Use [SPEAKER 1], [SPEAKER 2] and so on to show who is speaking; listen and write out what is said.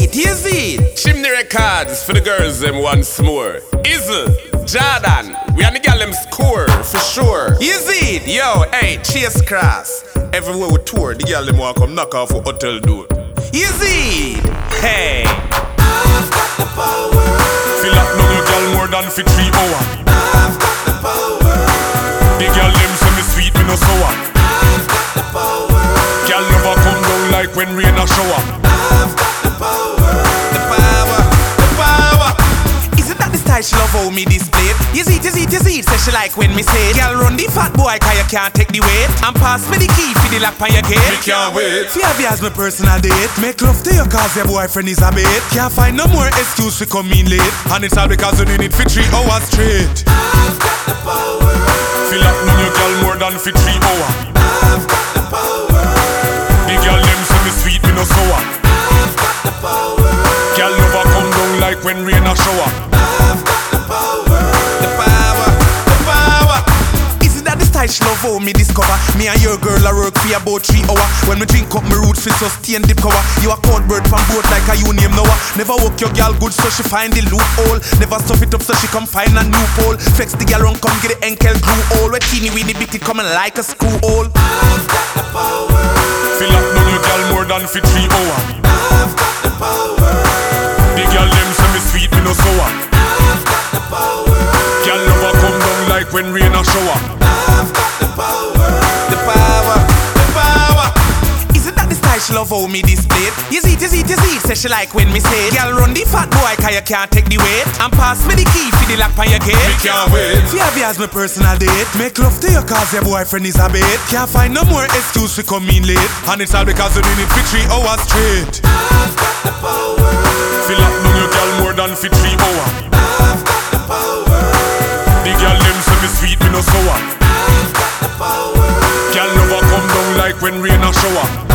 [SPEAKER 1] Here's it.
[SPEAKER 2] Chimney Records for the girls them once more. Izzle, Jordan, we and the gal them score for sure.
[SPEAKER 1] Here's it. Yo, hey, Chase Cross.
[SPEAKER 3] Everywhere we tour, the girl them want come knock off a hotel door.
[SPEAKER 1] Here's it. Hey,
[SPEAKER 4] I've got the power.
[SPEAKER 3] Feel like no your girl more than for 3 hours.
[SPEAKER 4] I've got the power.
[SPEAKER 3] The girl them say me sweet, me no sour.
[SPEAKER 4] I've got the power.
[SPEAKER 3] Girl never come down like when rain a shower.
[SPEAKER 4] I've got the power.
[SPEAKER 1] the power, the power. Isn't that the style she love how me display? Is it, say she like when me say it. Girl run the fat boy cause you can't take the weight. And pass me the key for the lock on your gate.
[SPEAKER 3] Me can't wait.
[SPEAKER 1] Fi have you as my personal date. Make love to you cause your boyfriend is a bait. Can't find no more excuse to come in late. And it's all because you need it for 3 hours straight.
[SPEAKER 4] I've got the power.
[SPEAKER 3] Feel like no your girl more than for 3 hours.
[SPEAKER 4] I've got the power.
[SPEAKER 3] The girl them say me sweet, me no sour.
[SPEAKER 4] I've got the power.
[SPEAKER 3] Girl never come down like when rain a shower.
[SPEAKER 4] I've got the power.
[SPEAKER 1] The power, the power. Isn't that the style she love how me discover? Me and your girl I work for about 3 hours. When me drink up my roots for sustain dip cover. You a cold bird from boat like a you name Noah. Never walk your girl good so she find the loophole. Never stuff it up so she come find a new pole. Flex the girl run come get the ankle glue hole. Where teeny weeny bit it coming like a screw hole.
[SPEAKER 4] I've got the power.
[SPEAKER 3] Feel like no your girl more than for 3 hours.
[SPEAKER 4] I've got the power.
[SPEAKER 3] The girl them say me sweet, me no sour.
[SPEAKER 4] I've got the power.
[SPEAKER 3] Girl never come down like when rain a shower.
[SPEAKER 4] I've got the power.
[SPEAKER 1] The power, the power. Isn't that the style she love how me display? Is it, say she like when me say it. Girl run the fat boy cause you can't take the weight. And pass me the key for the lock on your gate.
[SPEAKER 3] Me can't wait.
[SPEAKER 1] Fi have you as my personal date. Make love to you cause your boyfriend is a bait. Can't find no more excuse to come in late. And it's all because you need it for 3 hours straight.
[SPEAKER 4] I've got the power.
[SPEAKER 3] Feel like no your girl more than for 3 hours.
[SPEAKER 4] I've got the power.
[SPEAKER 3] The girl them say me sweet, me no sour.
[SPEAKER 4] I've got the power.
[SPEAKER 3] Girl never come down like when rain a shower.